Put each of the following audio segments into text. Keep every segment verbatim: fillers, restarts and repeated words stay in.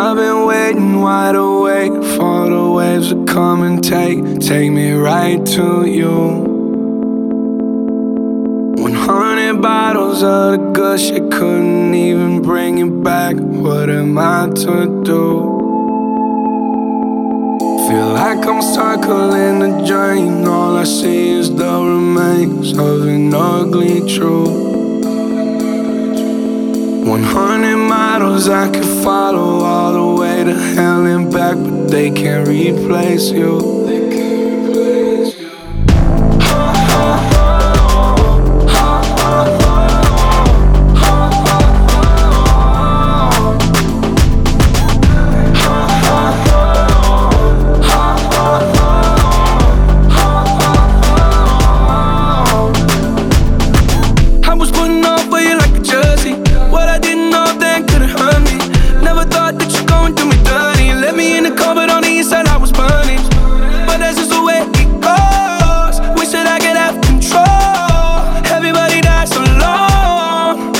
I've been waiting wide awake for the waves to come and take, take me right to you. One hundred bottles of the good shit couldn't even bring it back. What am I to do? Feel like I'm circling the drain. All I see is the remains of an ugly truth. One hundred models I could follow all the way to hell and back, but they can't replace you. They can't replace you. I was putting on for you like a jersey. What I didn't know then couldn't hurt me. Never thought that you're going to do me dirty. You let me in the car, but on the inside I was burning. But that's just the way it goes. Wish that I could have control. Everybody dies alone.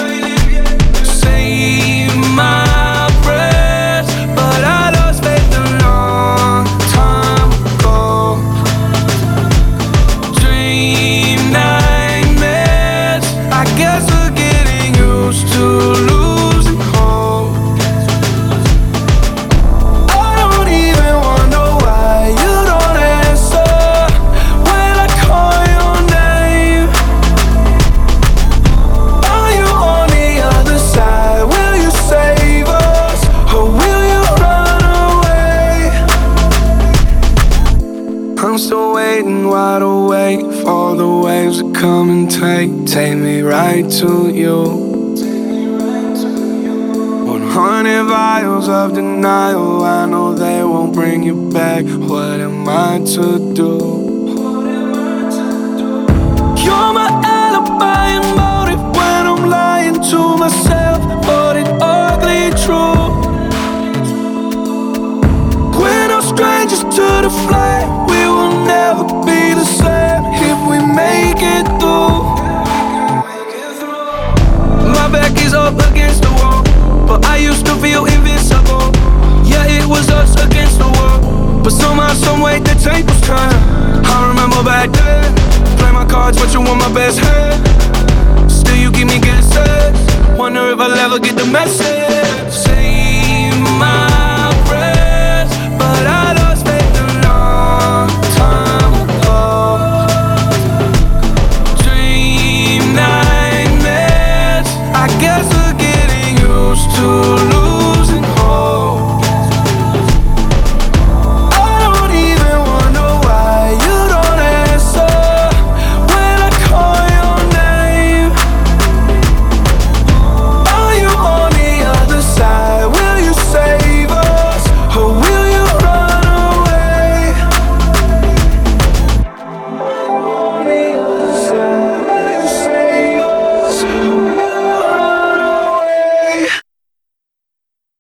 Save my breath, but I lost faith a long time ago. Dream nightmares, I guess we're getting used to losing hope. I don't even wonder why you don't answer when I call your name. Are you on the other side? Will you save us, or will you run away? I'm still waiting wide awake for the waves to come and take, take me right to you. One hundred vials of denial, I know they won't bring you back. What am I to do? You're my alibi and motive when I'm lying to myself, but it's ugly true. We're no strangers to the flame. We will never be the same if we make it through. My back is up against the wall, but I used to feel invincible. Yeah, it was us against the world, but somehow, someway the tables turn. I remember back then, play my cards, but you want my best hand. Still you keep me guessing.